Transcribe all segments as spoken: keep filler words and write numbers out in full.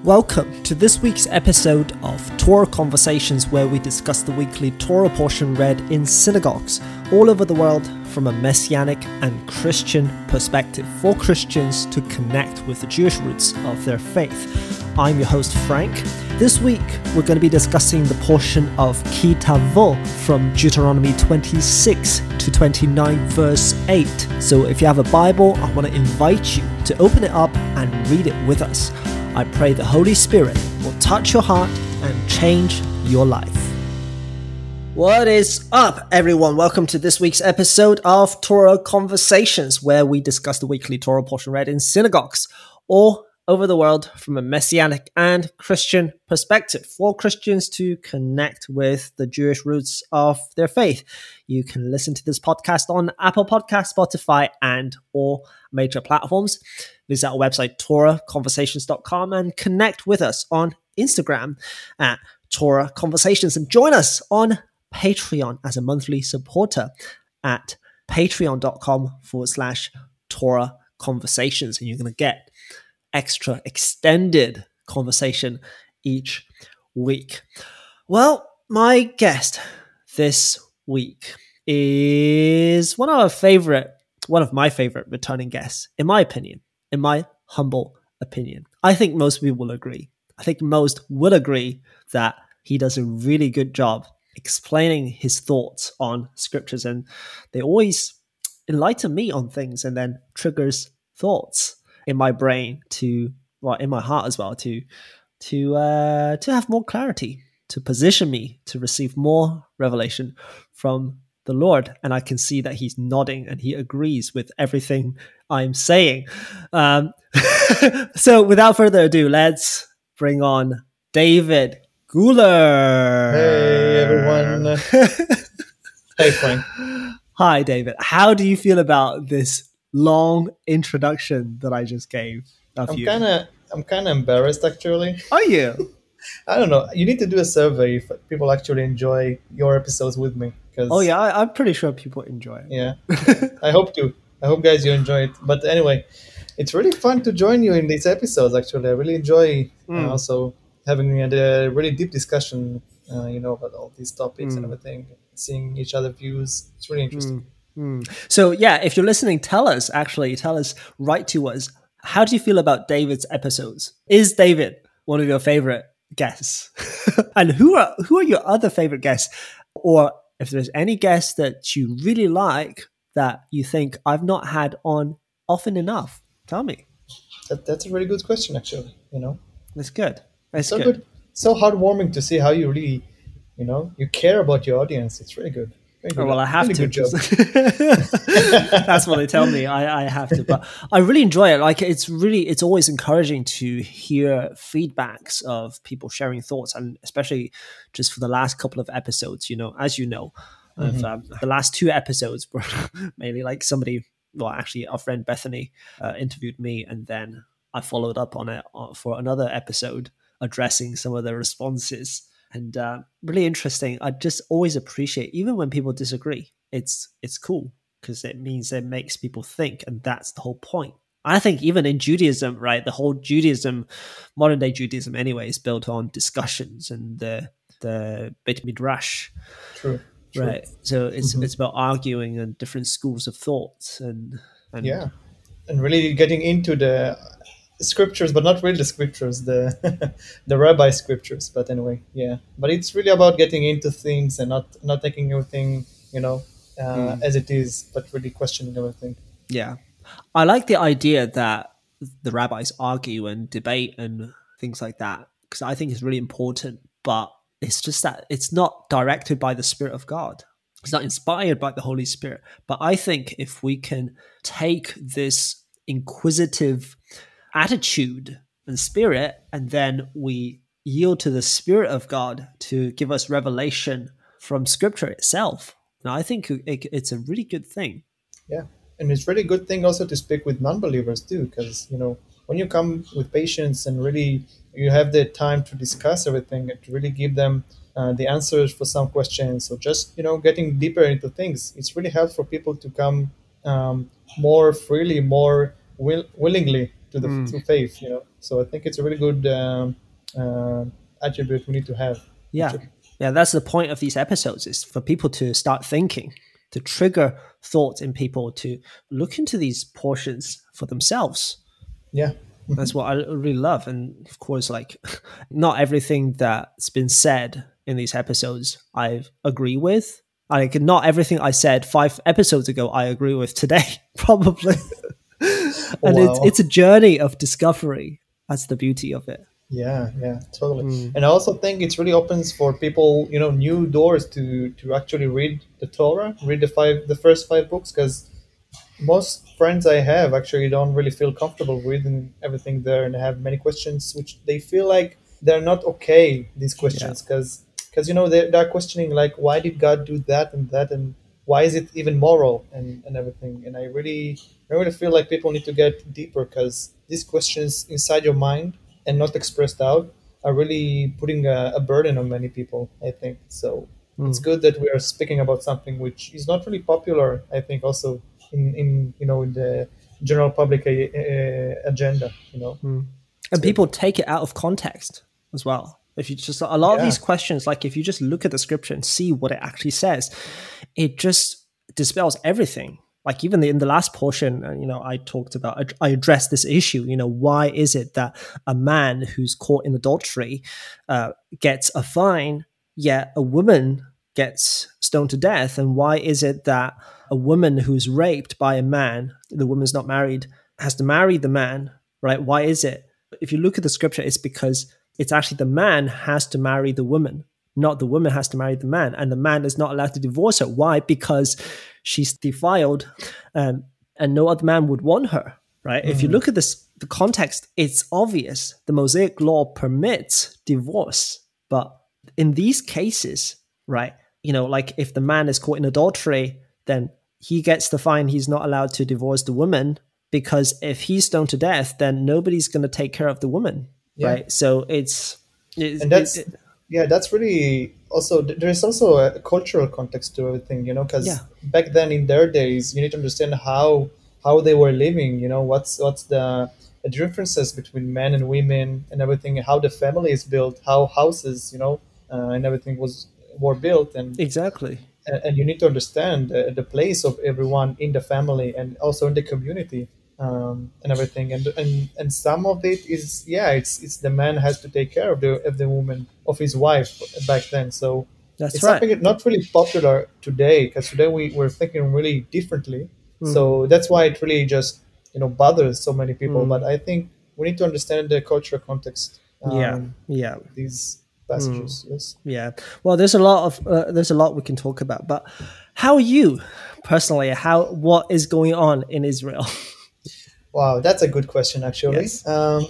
Welcome to this week's episode of Torah Conversations, where we discuss the weekly Torah portion read in synagogues all over the world from a messianic and Christian perspective for Christians to connect with the Jewish roots of their faith. I'm your host, Frank. This week, we're going to be discussing the portion of Ki Tavo from Deuteronomy twenty-six to twenty-nine, verse eight. So if you have a Bible, I want to invite you to open it up and read it with us. I pray the Holy Spirit will touch your heart and change your life. What is up, everyone? Welcome to this week's episode of Torah Conversations, where we discuss the weekly Torah portion read in synagogues all over the world from a messianic and Christian perspective for Christians to connect with the Jewish roots of their faith. You can listen to this podcast on Apple Podcasts, Spotify, and all major platforms. Visit our website, torah conversations dot com, and connect with us on Instagram at Torah Conversations, and join us on Patreon as a monthly supporter at patreon.com forward slash Torah Conversations. And you're going to get extra extended conversation each week. Well, my guest this week is one of our favorite, one of my favorite returning guests, in my opinion, in my humble opinion. I think most people will agree. I think most will agree that he does a really good job explaining his thoughts on scriptures, and they always enlighten me on things and then triggers thoughts in my brain to, well, in my heart as well, to to uh, to have more clarity, to position me to receive more revelation from the Lord. And I can see that he's nodding and he agrees with everything I'm saying. Um, so without further ado, let's bring on David Guler. Hey, everyone. Hey, Frank. Hi, David. How do you feel about this long introduction that I just gave of I'm you? kind of I'm kind of embarrassed, actually. Are you? I don't know. You need to do a survey if people actually enjoy your episodes with me. Cause, Oh, yeah. I, I'm pretty sure people enjoy it. Yeah. I hope to. I hope, guys, you enjoy it. But anyway, it's really fun to join you in these episodes, actually. I really enjoy Mm. uh, also having a really deep discussion, uh, you know, about all these topics Mm. and everything, seeing each other's views. It's really interesting. Mm. Mm. So, yeah, if you're listening, tell us, actually, tell us, write to us. How do you feel about David's episodes? Is David one of your favorite guests? And who are who are your other favorite guests? Or if there's any guests that you really like that you think I've not had on often enough, tell me. That, that's a really good question, actually, you know. That's good. That's so good. good. So heartwarming to see how you really, you know, you care about your audience. It's really good. Very good. Oh, well, I have really to. Good job. That's what they tell me. I, I have to, but I really enjoy it. Like, it's really, it's always encouraging to hear feedbacks of people sharing thoughts, and especially just for the last couple of episodes. You know, as you know, of, Mm-hmm. um, the last two episodes were mainly like somebody. Well, actually, our friend Bethany uh, interviewed me, and then I followed up on it uh, for another episode addressing some of the responses. And uh, really interesting. I just always appreciate, even when people disagree, it's it's cool because it means it makes people think, and that's the whole point. I think even in Judaism, right, the whole Judaism, modern day Judaism anyway, is built on discussions and the the Beit Midrash, True. True. right? So it's Mhm. it's about arguing and different schools of thoughts and and Yeah, and really getting into the scriptures, but not really the scriptures, the the rabbi scriptures. But anyway, yeah. But it's really about getting into things and not not taking everything, you know, uh, Mm. as it is, but really questioning everything. Yeah. I like the idea that the rabbis argue and debate and things like that, because I think it's really important, but it's just that it's not directed by the Spirit of God. It's not inspired by the Holy Spirit. But I think if we can take this inquisitive attitude and spirit, and then we yield to the Spirit of God to give us revelation from Scripture itself, now I think it, it's a really good thing. Yeah, and it's really good thing also to speak with non-believers too, because you know when you come with patience and really you have the time to discuss everything and to really give them uh, the answers for some questions, or just you know getting deeper into things, it's really helpful for people to come um, more freely, more will- willingly to the Mm. to faith, you know. So I think it's a really good um, uh, attribute we need to have. Yeah. actually. Yeah, that's the point of these episodes, is for people to start thinking, to trigger thoughts in people to look into these portions for themselves. Yeah. That's what I really love. And of course, like, not everything that's been said in these episodes I agree with. Like, not everything I said five episodes ago I agree with today, probably. And it's Wow. it's a journey of discovery. That's the beauty of it. Yeah, yeah, totally. Mm. And I also think it's really opens for people, you know, new doors to to actually read the Torah, read the five, the first five books, because most friends I have actually don't really feel comfortable reading everything there, and have many questions which they feel like they're not okay. These Yeah. questions, because because you know they they're questioning like, why did God do that and that, and why is it even moral, and and everything. And I really I really feel like people need to get deeper, because these questions inside your mind and not expressed out are really putting a, a burden on many people, I think. So it's Mm. good that we are speaking about something which is not really popular, I think, also in, in you know in the general public uh, uh, agenda, you know. Mm. It's And good. people take it out of context as well. If you just, a lot of Yeah. these questions, like if you just look at the scripture and see what it actually says, it just dispels everything. Like even the, in the last portion, uh, you know, I talked about, I addressed this issue. You know, why is it that a man who's caught in adultery uh, gets a fine, yet a woman gets stoned to death? And why is it that a woman who's raped by a man, the woman's not married, has to marry the man, right? Why is it? If you look at the scripture, it's because it's actually the man has to marry the woman, not the woman has to marry the man. And the man is not allowed to divorce her. Why? Because she's defiled, um, and no other man would want her, right? If you Mhm. look at this, the context, it's obvious. The Mosaic law permits divorce. But in these cases, right, you know, like if the man is caught in adultery, then he gets the fine. He's not allowed to divorce the woman, because if he's stoned to death, then nobody's going to take care of the woman, Yeah. right? So it's, it's And it, that's it, yeah, that's really also there is also a cultural context to everything, you know, yeah, because back then in their days you need to understand how how they were living, you know, what's what's the, the differences between men and women and everything, how the family is built, how houses, you know, uh, and everything was were built. and exactly. and and you need to understand uh, the place of everyone in the family and also in the community, um, and everything. And, and and some of it is, yeah, it's it's the man has to take care of the of the woman, of his wife back then. So That's it's right. something that not really popular today, because today we, we're thinking really differently. Mm, So that's why it really just, you know, bothers so many people. But mm, I think we need to understand the cultural context, yeah, um, yeah. of these Mm. passages. Yes. Yeah. Well, there's a lot of uh, there's a lot we can talk about, but how are you personally? How what is going on in Israel? Wow, that's a good question, actually. Yes. Um,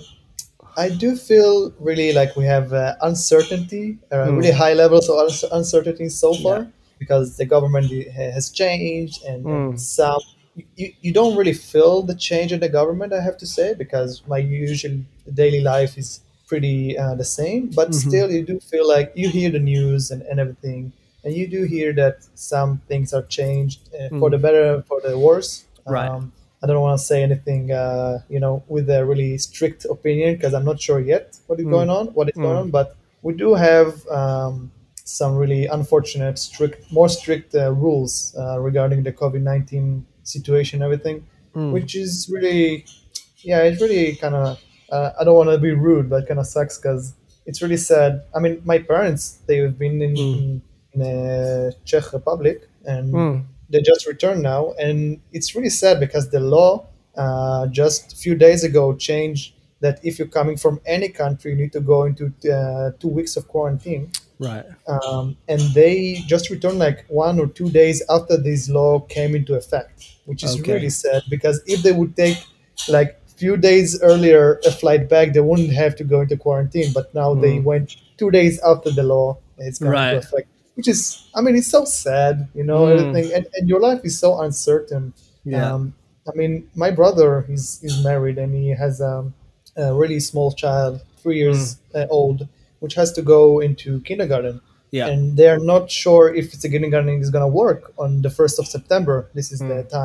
I do feel really like we have uh, uncertainty, uh, really Mm. high levels of uns- uncertainty so Yeah. far, because the government ha- has changed, and, and Mm. some you, you don't really feel the change in the government, I have to say, because my usual daily life is pretty uh, the same. But Hmm. still, you do feel like you hear the news and, and everything, and you do hear that some things are changed uh, for the Mm. better, for the worse. Right. Um, I don't want to say anything, uh, you know, with a really strict opinion, because I'm not sure yet what is going Mm. on, what is going Mm. on. But we do have um, some really unfortunate, strict, more strict uh, rules uh, regarding the COVID nineteen situation, and everything, Mm. which is really, yeah, it's really kind of. Uh, I don't want to be rude, but kind of sucks, because it's really sad. I mean, my parents, they've been in Mm. in, in the Czech Republic, and Mm. they just returned now, and it's really sad because the law uh, just a few days ago changed that if you're coming from any country, you need to go into uh, two weeks of quarantine. Right. Um, and they just returned like one or two days after this law came into effect, which is really Okay. sad, because if they would take like few days earlier a flight back, they wouldn't have to go into quarantine. But now they Mm. went two days after the law has come into Right. effect, which is, I mean, it's so sad, you know, Mm. everything, and, and your life is so uncertain. Yeah. Um, I mean, my brother, he's, he's married, and he has um, a really small child, three Mm. years uh, old, which has to go into kindergarten. Yeah. And they're not sure if it's a kindergarten is going to work on the first of September. This is the Mm. time.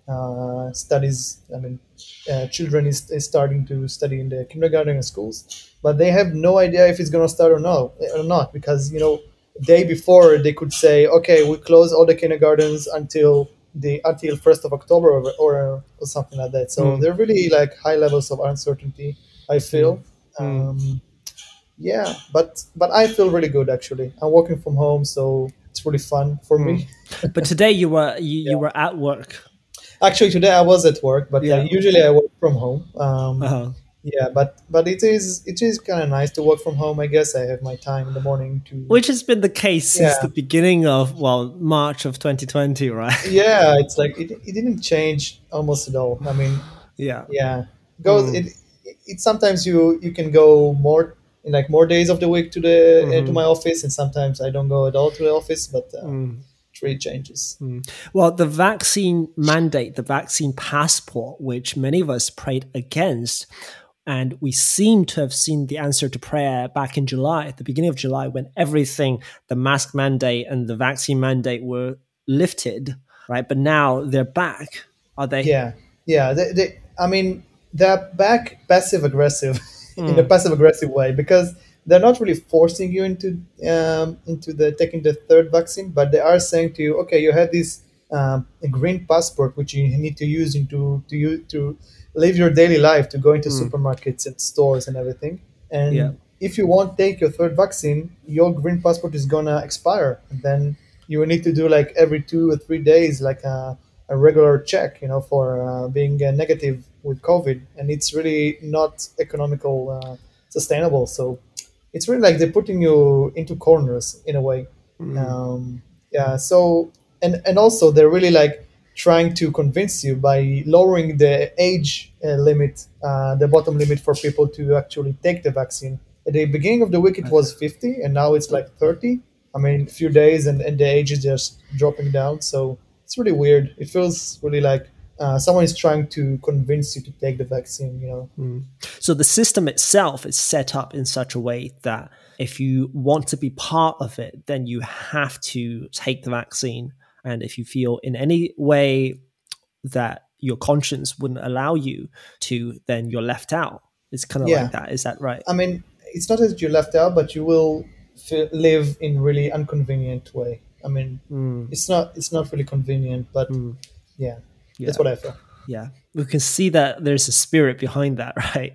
uh, studies. I mean, uh, children is, is starting to study in the kindergarten and schools, but they have no idea if it's going to start or no or not, because you know, day before they could say, okay, we close all the kindergartens until the until first of October, or, or or something like that. So Mm, they're really like high levels of uncertainty, I mm, feel. mm. Um, yeah, but but I feel really good actually. I'm working from home, so it's really fun for Mm. me. But today you were you, you Yeah. were at work. Actually, today I was at work, but uh, Yeah. usually I work from home. Um, Uh-huh. yeah, but but it is it is kind of nice to work from home. I guess I have my time in the morning to. Which has been the case since the Yeah, beginning of, well, March of twenty twenty, right? yeah. It's like it, it didn't change almost at all. I mean, Yeah. yeah, goes Mm, it. It sometimes you you can go more in like more days of the week to the uh, to hmm my office, and sometimes I don't go at all to the office. But uh, mm, it really changes. mm. Well, the vaccine mandate, the vaccine passport, which many of us prayed against, and we seem to have seen the answer to prayer back in July, at the beginning of July, when everything, the mask mandate and the vaccine mandate were lifted, right? But now they're back. Are they? Yeah, yeah. They, they, I mean, they're back passive aggressive in a Mm, passive aggressive way, because they're not really forcing you into um, into the taking the third vaccine, but they are saying to you, okay, you have this um, a green passport which you need to use into to you to live your daily life, to go into mm, supermarkets and stores and everything. yeah. And if you won't take your third vaccine, your green passport is gonna expire. And then you will need to do like every two or three days, like a a regular check, you know, for uh, being uh, negative with COVID, and it's really not economical, uh, sustainable. So it's really like they're putting you into corners in a way. Mm, Um, yeah. So and and also they're really like trying to convince you by lowering the age uh, limit, uh, the bottom limit for people to actually take the vaccine. At the beginning of the week, it right. was fifty, and now it's like thirty. I mean, a few days, and, and the age is just dropping down. So it's really weird. It feels really like uh, someone is trying to convince you to take the vaccine. You know. Mm. So the system itself is set up in such a way that if you want to be part of it, then you have to take the vaccine. And if you feel in any way that your conscience wouldn't allow you to, then you're left out. It's kind of like Yeah. that. Is that right? I mean, it's not that you're left out, but you will feel, live in really inconvenient way. I mean, Mm, it's not it's not really convenient, but mm, yeah, that's yeah. what I feel. Yeah. We can see that there's a spirit behind that, right?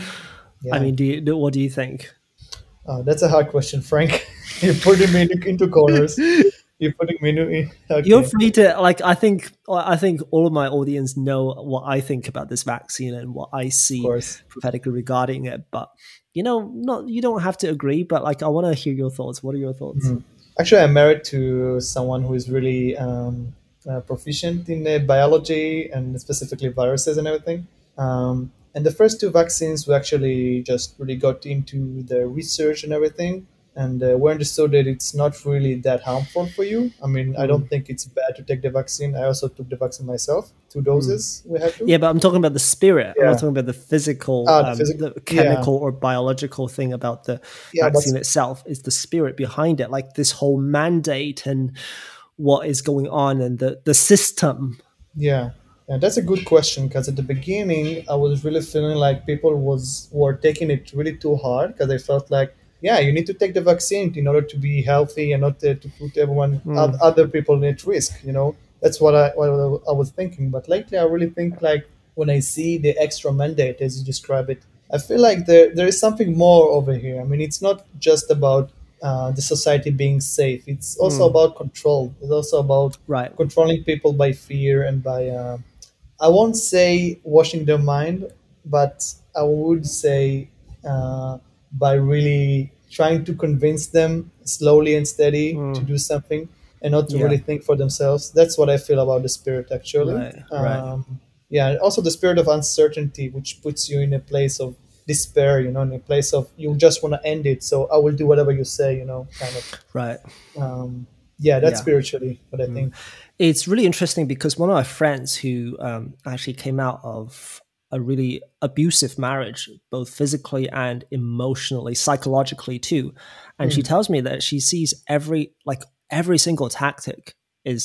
I Yeah. mean, do you, do, what do you think? Uh, that's a hard question, Frank. You're putting me into, into corners. You're putting me into. You're Okay. free to like. I think I think all of my audience know what I think about this vaccine and what I Of see course. prophetically regarding it. But you know, not you don't have to agree. But like, I want to hear your thoughts. What are your thoughts? Mhm. Actually, I'm married to someone who is really um, uh, proficient in uh, biology and specifically viruses and everything. Um, and the first two vaccines, we actually just really got into the research and everything. And uh, we understood that it's not really that harmful for you. I mean, I Mm, don't think it's bad to take the vaccine. I also took the vaccine myself, two mm. doses we had to. Yeah, but I'm talking about the spirit. I'm not Yeah. talking about the physical, Ah, the um, physical. the Yeah. chemical or biological thing about the Yeah, but vaccine itself. Is the spirit behind it, like this whole mandate and what is going on and the the system. yeah, yeah, that's a good question, because at the beginning I was really feeling like people was were taking it really too hard, because I felt like, yeah, you need to take the vaccine in order to be healthy and not uh, to put everyone oth- Mm, other people at risk. You know, that's what I what I was thinking. But lately, I really think like when I see the extra mandate as you describe it, I feel like there there is something more over here. I mean, it's not just about uh, the society being safe. It's also mm, about control. It's also about right. controlling people by fear and by uh, I won't say washing their mind, but I would say uh, by really trying to convince them slowly and steady to Mm, do something and not to yeah. really think for themselves. That's what I feel about the spirit, actually. Right. Right. Um, yeah, and also the spirit of uncertainty, which puts you in a place of despair, you know, in a place of you just want to end it. So I will do whatever you say, you know, kind of. Right. Um, yeah, that's Yeah. spiritually what I Mm. think. It's really interesting because one of my friends who um, actually came out of a really abusive marriage, both physically and emotionally, psychologically too, and she Mm, tells me that she sees every like every single tactic is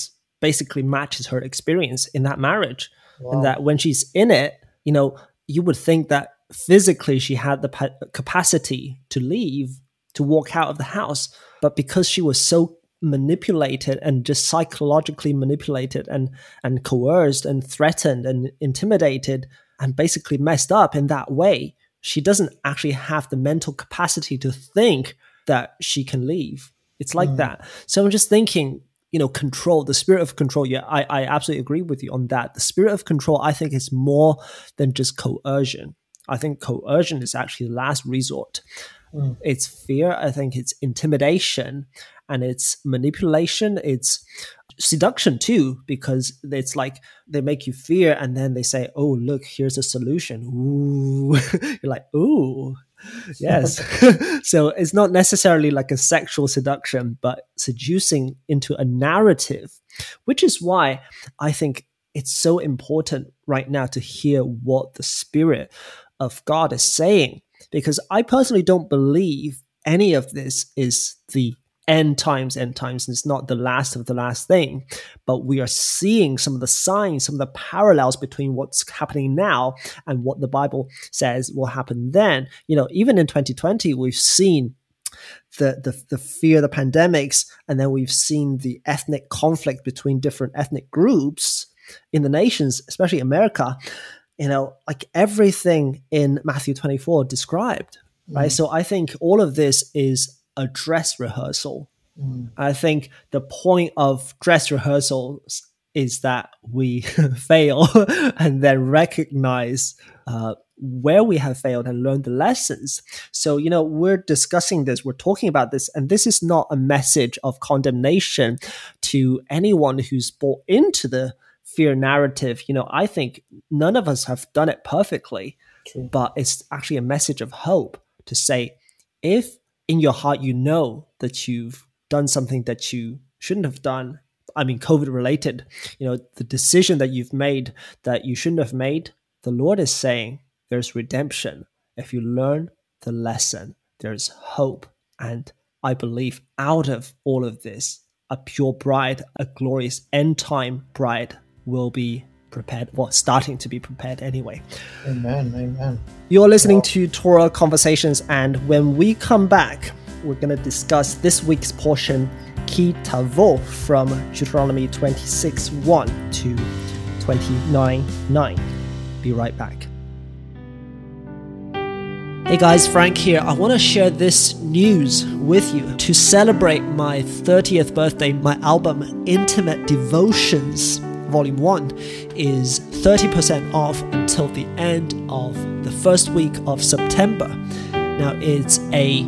basically matches her experience in that marriage. Wow. And that when she's in it, you know, you would think that physically she had the pa- capacity to leave, to walk out of the house. But because she was so manipulated and just psychologically manipulated and, and coerced and threatened and intimidated and basically messed up in that way, she doesn't actually have the mental capacity to think that she can leave. It's like mm. that. So I'm just thinking, you know, control, the spirit of control. Yeah, I, I absolutely agree with you on that. The spirit of control, I think, is more than just coercion. I think coercion is actually the last resort. Mm. It's fear. I think it's intimidation, and it's manipulation. It's seduction too, because it's like they make you fear and then they say, oh, look, here's a solution. Ooh. You're like, ooh, yes. So it's not necessarily like a sexual seduction, but seducing into a narrative, which is why I think it's so important right now to hear what the Spirit of God is saying, because I personally don't believe any of this is the end times, end times, and it's not the last of the last thing. But we are seeing some of the signs, some of the parallels between what's happening now and what the Bible says will happen then. You know, even in twenty twenty, we've seen the, the, the fear of the pandemics, and then we've seen the ethnic conflict between different ethnic groups in the nations, especially America. You know, like everything in Matthew twenty-four described, right? Mm. So I think all of this is a dress rehearsal. Mm. I think the point of dress rehearsals is that we fail and then recognize uh, where we have failed and learn the lessons. So, you know, we're discussing this, we're talking about this, and this is not a message of condemnation to anyone who's bought into the fear narrative. You know, I think none of us have done it perfectly, True. But it's actually a message of hope to say, if in your heart you know that you've done something that you shouldn't have done, I mean, COVID related, you know, the decision that you've made that you shouldn't have made, the Lord is saying there's redemption. If you learn the lesson, there's hope. And I believe out of all of this, a pure bride, a glorious end time bride will be prepared, well, starting to be prepared anyway. Amen, amen. You're listening wow. to Torah Conversations, and when we come back, we're going to discuss this week's portion, Ki Tavo, from Deuteronomy twenty-six one to twenty-nine nine. Be right back. Hey guys, Frank here. I want to share this news with you. To celebrate my thirtieth birthday, my album Intimate Devotions Volume one is thirty percent off until the end of the first week of September. Now, it's a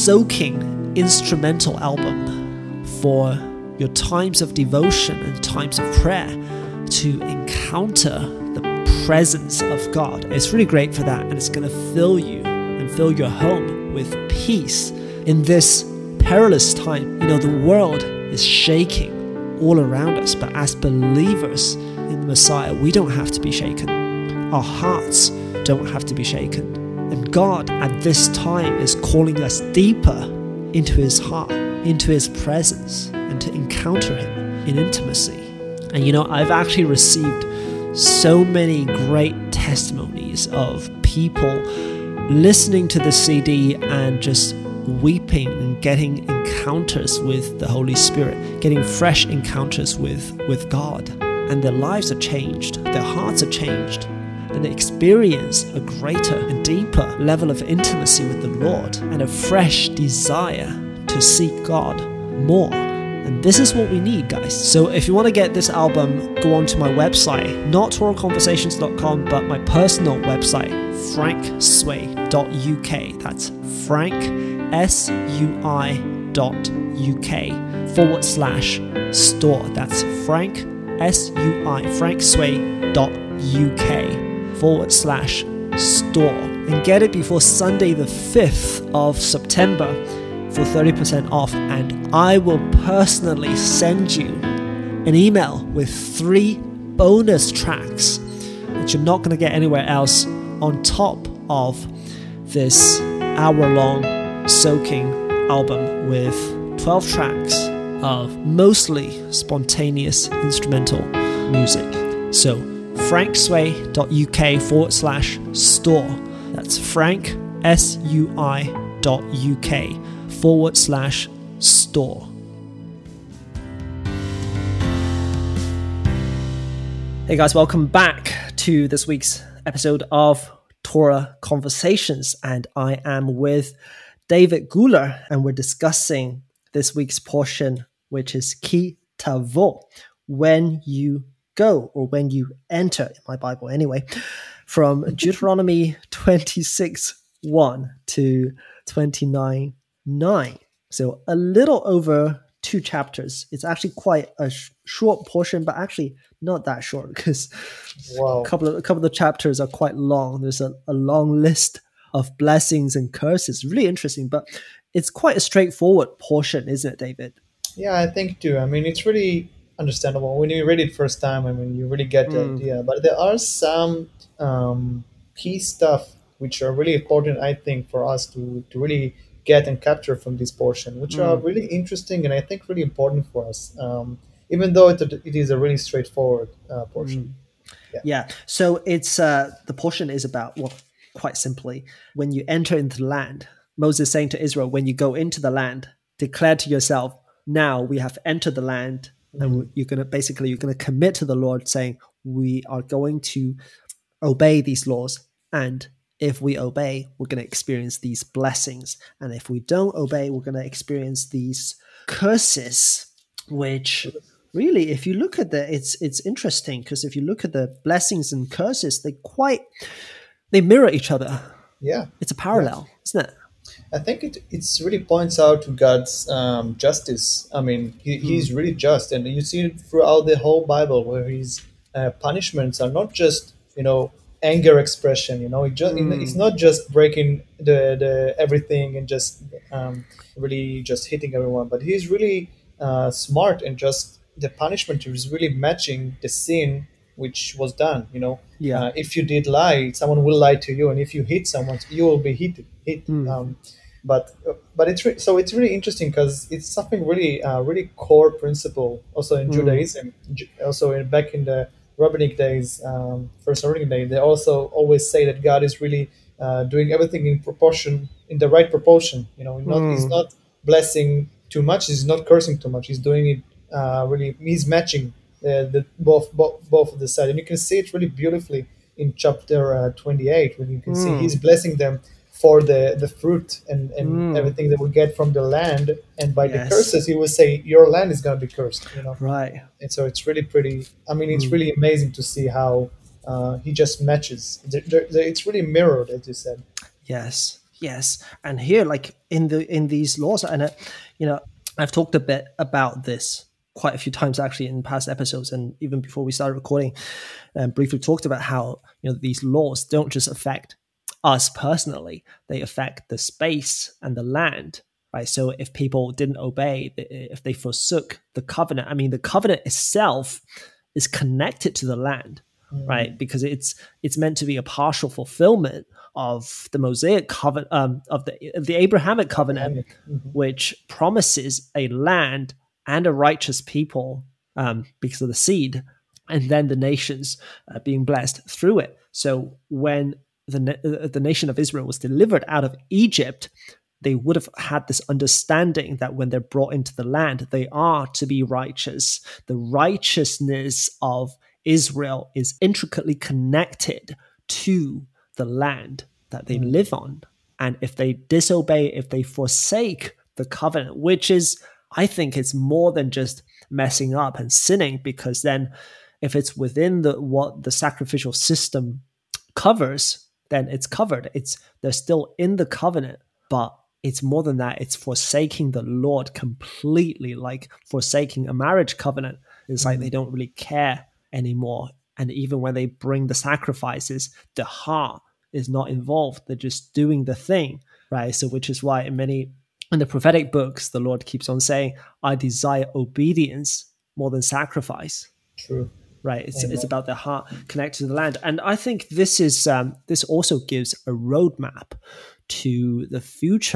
soaking instrumental album for your times of devotion and times of prayer to encounter the presence of God. It's really great for that, and it's going to fill you and fill your home with peace in this perilous time. You know, the world is shaking all around us, but as believers in the Messiah, we don't have to be shaken. Our hearts don't have to be shaken. And God at this time is calling us deeper into His heart, into His presence, and to encounter Him in intimacy. And you know, I've actually received so many great testimonies of people listening to the C D and just weeping and getting encounters with the Holy Spirit, getting fresh encounters with, with God. And their lives are changed, their hearts are changed, and they experience a greater and deeper level of intimacy with the Lord and a fresh desire to seek God more. And this is what we need, guys. So if you want to get this album, go on to my website, not torah conversations dot com, but my personal website, frank sway dot u k. That's frank, S U I dot U K forward slash store. That's frank, S U I, frank sway dot U K forward slash store. And get it before Sunday the fifth of September for thirty percent off. And I will personally send you an email with three bonus tracks that you're not going to get anywhere else on top of this hour-long soaking album with twelve tracks of mostly spontaneous instrumental music. So franksway.uk forward slash store. That's frank, S U I dot UK forward slash store. Hey guys, welcome back to this week's episode of Torah Conversations, and I am with David Guler, and we're discussing this week's portion, which is Ki Tavo, when you go, or when you enter, in my Bible anyway, from Deuteronomy twenty-six one to twenty-nine nine. So a little over two chapters. It's actually quite a sh- short portion, but actually not that short, because Wow. a couple of a couple of the chapters are quite long. There's a, a long list of blessings and curses. Really interesting, but it's quite a straightforward portion, isn't it, David? Yeah, I think too. I mean, it's really understandable when you read it first time. I mean, you really get the Mm. idea. But there are some um, key stuff which are really important, I think, for us to, to really get and capture from this portion, which are Mm. really interesting and I think really important for us, um, even though it, it is a really straightforward uh, portion. Yeah. Yeah. So it's uh, the portion is about, well, quite simply, when you enter into the land, Moses saying to Israel, when you go into the land, declare to yourself, now we have entered the land, and you're going to basically you're going to commit to the Lord, saying we are going to obey these laws, and if we obey, we're going to experience these blessings, and if we don't obey, we're going to experience these curses, which really, if you look at the, it's it's interesting, because if you look at the blessings and curses, they quite they mirror each other. Yeah. It's a parallel, isn't it? I think it it's really points out to God's um, justice. I mean, he, he's really just, and you see it throughout the whole Bible, where his uh, punishments are not just you know anger expression. You know, it just it's not just breaking the, the everything and just um, really just hitting everyone, but he's really uh, smart, and just the punishment is really matching the sin which was done. You know, Yeah. uh, if you did lie, someone will lie to you, and if you hit someone, you will be hit. Hit. Mm. Um, but but it's re- so it's really interesting because it's something really uh, really core principle also in Mm. Judaism. Ju- Also in, back in the rabbinic days, um, first rabbinic day, they also always say that God is really uh, doing everything in proportion, in the right proportion. You know, not he's Mm. not blessing too much, he's not cursing too much. He's doing it uh, really. He's matching the, the both, both both of the side, and you can see it really beautifully in chapter uh, twenty-eight, when you can see Mm. he's blessing them for the, the fruit and, and Mm. everything that we get from the land, and by Yes. the curses he will say your land is going to be cursed. You know, Right. and so it's really pretty. I mean, it's Mm. really amazing to see how uh, he just matches. They're- they're- they're- It's really mirrored, as you said. Yes, yes. And here, like in the in these laws, and uh, you know, I've talked a bit about this quite a few times actually in past episodes, and even before we started recording, um, briefly talked about how you know these laws don't just affect us personally; they affect the space and the land. Right. So if people didn't obey, if they forsook the covenant, I mean, the covenant itself is connected to the land, right? Because it's it's meant to be a partial fulfillment of the Mosaic covenant, um, of the of the Abrahamic covenant, Mhm. which promises a land and a righteous people um, because of the seed, and then the nations uh, being blessed through it. So when the na- uh, the nation of Israel was delivered out of Egypt, they would have had this understanding that when they're brought into the land, they are to be righteous. The righteousness of Israel is intricately connected to the land that they live on. And if they disobey, if they forsake the covenant, which is, I think it's more than just messing up and sinning, because then if it's within the what the sacrificial system covers, then it's covered. It's they're still in the covenant, but it's more than that. It's forsaking the Lord completely, like forsaking a marriage covenant. It's like they don't really care anymore. And even when they bring the sacrifices, the heart is not involved. They're just doing the thing, right? So, which is why in many in the prophetic books, the Lord keeps on saying, "I desire obedience more than sacrifice." True. Right, it's Amen. it's about the heart connected to the land, and I think this is um, this also gives a roadmap to the future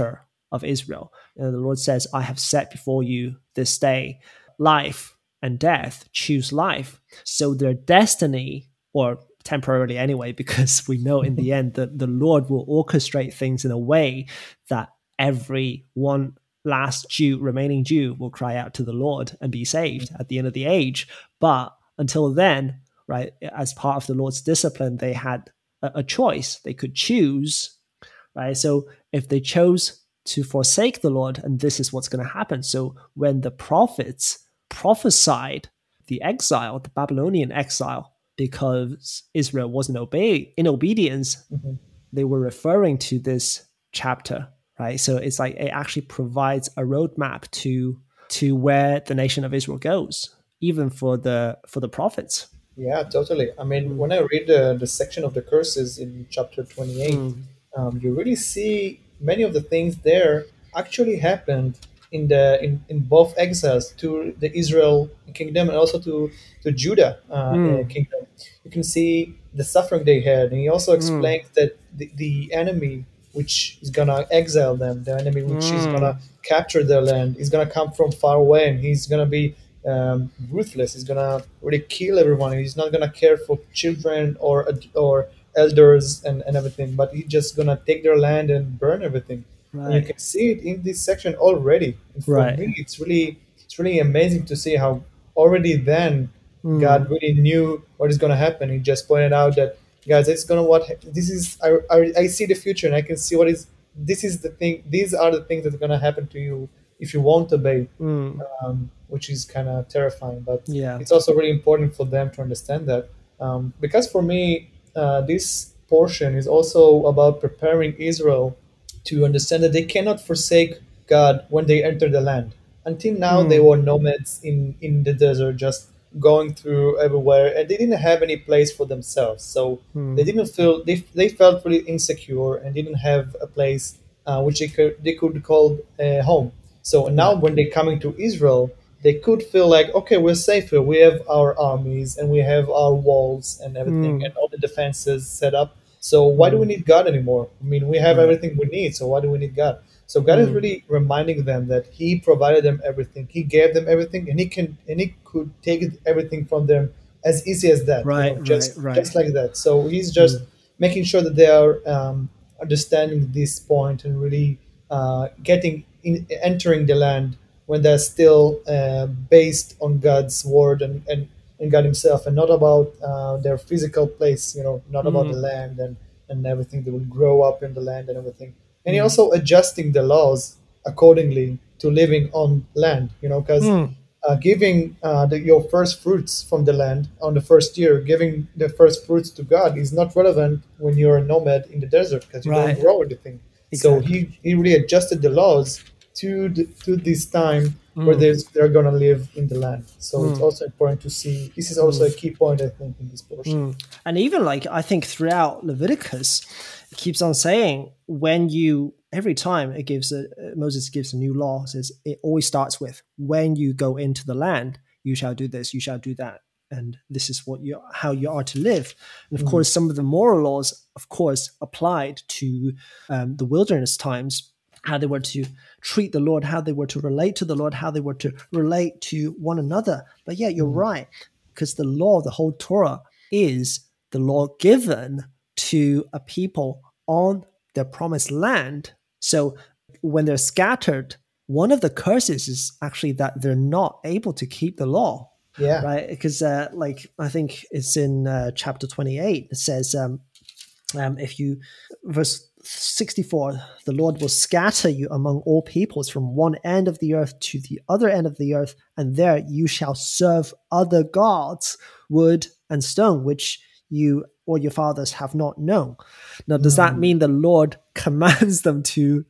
of Israel. You know, the Lord says, I have set before you this day life and death. Choose life. So their destiny, or temporarily anyway, because we know in the end that the Lord will orchestrate things in a way that every one last Jew, remaining Jew, will cry out to the Lord and be saved at the end of the age. But until then, right, as part of the Lord's discipline, they had a, a choice. They could choose, right? So if they chose to forsake the Lord, and this is what's going to happen. So when the prophets prophesied the exile, the Babylonian exile, because Israel wasn't obey in obedience, mm-hmm. they were referring to this chapter, right? So it's like it actually provides a roadmap to to where the nation of Israel goes, even for the for the prophets. Yeah, totally. I mean, mm. when I read the, the section of the curses in chapter twenty-eight, mm. um, you really see many of the things there actually happened in the in, in both exiles to the Israel kingdom and also to to Judah uh, mm. kingdom. You can see the suffering they had, and he also explains mm. that the, the enemy which is gonna exile them, the enemy which mm. is gonna capture their land, is gonna come from far away, and he's gonna be um, ruthless. He's gonna really kill everyone. He's not gonna care for children or or elders and, and everything, but he's just gonna take their land and burn everything. Right. And you can see it in this section already. And for right. me, it's really it's really amazing to see how already then mm. God really knew what is gonna happen. He just pointed out that, guys, it's gonna what this is. I, I I see the future, and I can see what is. This is the thing. These are the things that are gonna happen to you if you won't obey, mm. um, which is kind of terrifying. But yeah. it's also really important for them to understand that, um, because for me, uh, this portion is also about preparing Israel to understand that they cannot forsake God when they enter the land. Until now, mm. they were nomads in in the desert, just going through everywhere, and they didn't have any place for themselves. So hmm. they didn't feel they they felt really insecure and didn't have a place uh, which they could they could call a home. So now when they're coming to Israel, they could feel like, okay, we're safe here. We have our armies and we have our walls and everything hmm. and all the defenses set up. So why hmm. do we need God anymore? I mean, we have hmm. everything we need. So why do we need God? So God mm. is really reminding them that He provided them everything. He gave them everything, and He can and He could take everything from them as easy as that, right? You know, just right, right. just like that. So He's just mm. making sure that they are um, understanding this point and really uh, getting in, entering the land when they're still uh, based on God's word and, and, and God Himself, and not about uh, their physical place. You know, not mm. about the land and, and everything. They will grow up in the land and everything. And mm. also adjusting the laws accordingly to living on land, you know, because mm. uh, giving uh, the, your first fruits from the land on the first year, giving the first fruits to God is not relevant when you're a nomad in the desert, because you right. don't grow anything. Exactly. So he, he really adjusted the laws to the, to this time mm. where they're going to live in the land. So mm. it's also important to see. This is also mm. a key point, I think, in this portion. Mm. And even like, I think throughout Leviticus, it keeps on saying when you, every time it gives a, Moses gives a new law, says it always starts with, when you go into the land, you shall do this, you shall do that. And this is what you, how you are to live. And of mm. course, some of the moral laws, of course, applied to um, the wilderness times, how they were to treat the Lord, how they were to relate to the Lord, how they were to relate to one another. But yeah, you're mm. right, because the law, the whole Torah, is the law given to a people on their promised land. So when they're scattered, one of the curses is actually that they're not able to keep the law. Yeah. Right. Because uh, like, I think it's in uh, chapter twenty-eight, it says, um, um, if you, verse sixty-four, the Lord will scatter you among all peoples from one end of the earth to the other end of the earth, and there you shall serve other gods, wood and stone, which you or your fathers have not known. Now, does mm. that mean the Lord commands them to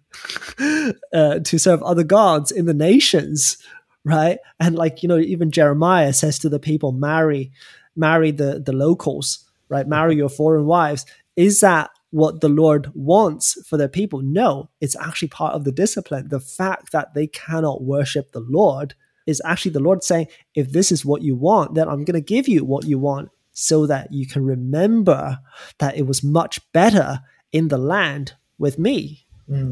uh, to serve other gods in the nations, right? And like, you know, even Jeremiah says to the people, marry, marry the, the locals, right? Marry your foreign wives. Is that what the Lord wants for their people? No, it's actually part of the discipline. The fact that they cannot worship the Lord is actually the Lord saying, if this is what you want, then I'm going to give you what you want, so that you can remember that it was much better in the land with me. Mm.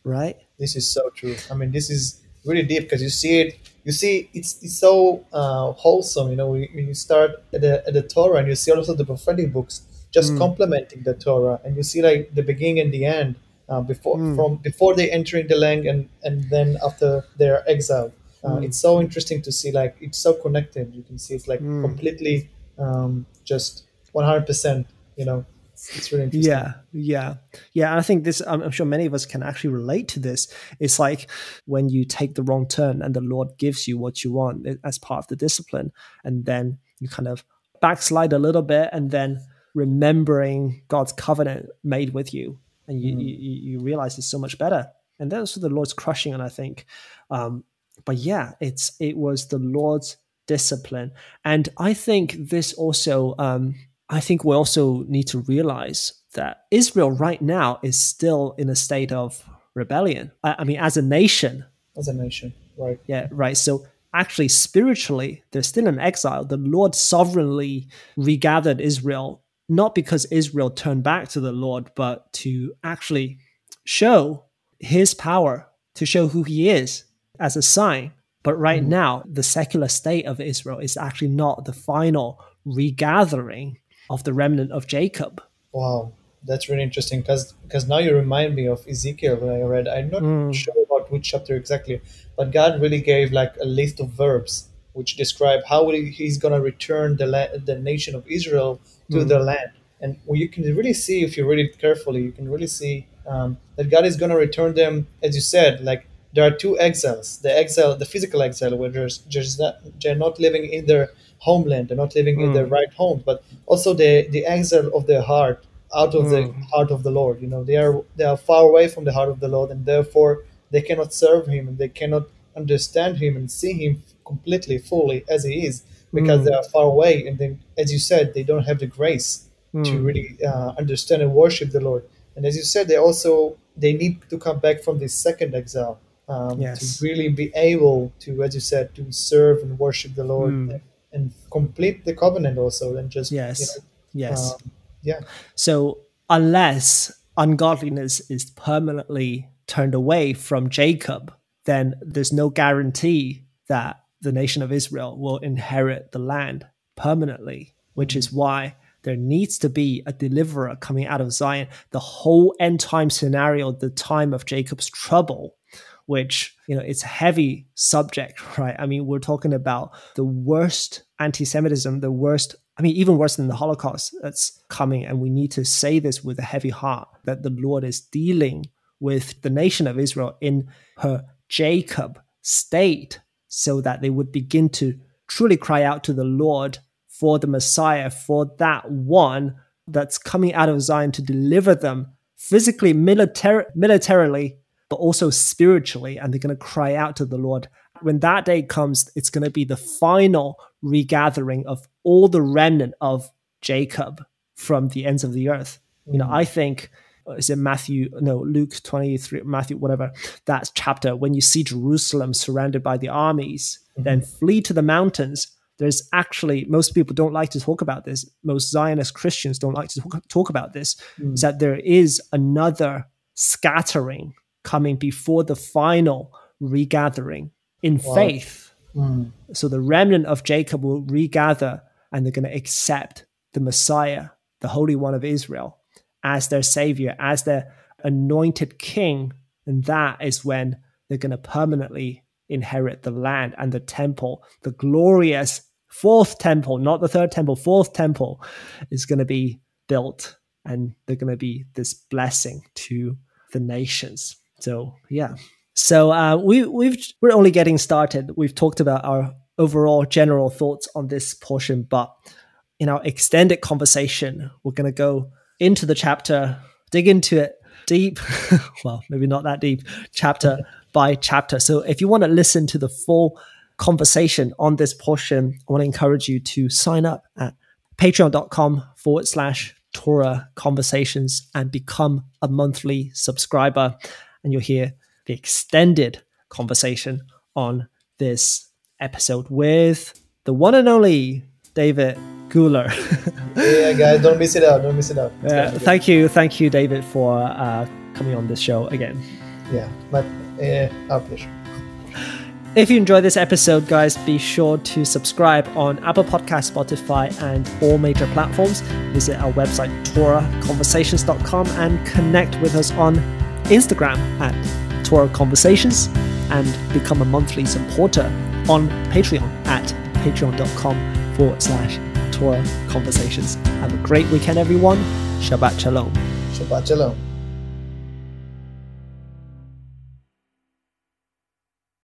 right? This is so true. I mean, this is really deep because you see it. You see, it's it's so uh, wholesome. You know, when when you start at the at the Torah and you see also the prophetic books just Mm, complementing the Torah, and you see like the beginning and the end uh, before mm, from before they entering the land and and then after their exile. Uh, mm, it's so interesting to see. Like it's so connected. You can see it's like mm. completely um, just one hundred percent. You know, it's, it's really interesting. Yeah, yeah, yeah. And I think this, I'm, I'm sure many of us can actually relate to this. It's like when you take the wrong turn and the Lord gives you what you want as part of the discipline, and then you kind of backslide a little bit, and then remembering God's covenant made with you, and you Mm. you, you realize it's so much better. And that's what the Lord's crushing on, I think. Um, but yeah, it's it was the Lord's discipline, and I think this also. Um, I think we also need to realize that Israel right now is still in a state of rebellion. I, I mean, as a nation, As a nation, right? yeah, right. So actually, spiritually, they're still in exile. The Lord sovereignly regathered Israel, not because Israel turned back to the Lord, but to actually show his power, to show who he is as a sign. But right Mm. now, the secular state of Israel is actually not the final regathering of the remnant of Jacob. Wow, that's really interesting because because now you remind me of Ezekiel when I read. I'm not Mm, sure about which chapter exactly, but God really gave like a list of verbs which describe how he- He's gonna return the la- the nation of Israel to mm, the land. And what you can really see if you read it carefully, you can really see um, that God is gonna return them, as you said. Like there are two exiles: the exile, the physical exile, where there's just not, they're not living in their homeland, they're not living in their mm, right home, but also the the exile of their heart out of the mm, heart of the Lord. You know, they are they are far away from the heart of the Lord, and therefore they cannot serve Him and they cannot understand Him and see Him completely, fully as He is, because they mm, are far away. And then, as you said, they don't have the grace to mm. really uh, understand and worship the Lord. And as you said, they also they need to come back from this second exile um, to Yes. really be able to, as you said, to serve and worship the Lord and, Mm. and complete the covenant also, and just you Yes. know, Yes. um, yeah. So unless ungodliness is permanently turned away from Jacob, then there's no guarantee that the nation of Israel will inherit the land permanently, which Mhm. is why there needs to be a deliverer coming out of Zion. The whole end time scenario, the time of Jacob's trouble, which, you know, it's a heavy subject, right? I mean, we're talking about the worst anti-Semitism, the worst, I mean, even worse than the Holocaust that's coming. And we need to say this with a heavy heart that the Lord is dealing with the nation of Israel in her Jacob state so that they would begin to truly cry out to the Lord for the Messiah, for that one that's coming out of Zion to deliver them physically, militar- militarily, but also spiritually. And they're going to cry out to the Lord. When that day comes, it's going to be the final regathering of all the remnant of Jacob from the ends of the earth. You know, I Mm. think, is it Matthew, no, Luke twenty-three, Matthew, whatever, that chapter, when you see Jerusalem surrounded by the armies, then Mhm. flee to the mountains. There's actually, most people don't like to talk about this. Most Zionist Christians don't like to talk, talk about this, is Mm. that there is another scattering coming before the final regathering in Wow. faith. Mm. So the remnant of Jacob will regather and they're going to accept the Messiah, the Holy One of Israel, as their Savior, as their anointed King. And that is when they're going to permanently inherit the land and the temple, the glorious fourth temple, not the third temple, fourth temple is going to be built. And they're going to be this blessing to the nations. So, yeah. So uh, we we've we're only getting started. We've talked about our overall general thoughts on this portion, but in our extended conversation, we're going to go into the chapter, dig into it deep. Well, maybe not that deep, chapter by chapter. So if you want to listen to the full conversation on this portion, I want to encourage you to sign up at patreon.com forward slash Torah conversations and become a monthly subscriber. And you'll hear the extended conversation on this episode with the one and only David Guler. Yeah, guys, don't miss it out. Don't miss it out. It's Uh, gonna be good. thank you, thank you, David, for uh, coming on this show again. Yeah, my, uh, our pleasure. If you enjoyed this episode, guys, be sure to subscribe on Apple Podcasts, Spotify, and all major platforms. Visit our website, Torah conversations dot com, and connect with us on Instagram at Torah Conversations, and become a monthly supporter on Patreon at patreon.com forward slash Torah Conversations. Have a great weekend, everyone. Shabbat Shalom. Shabbat Shalom.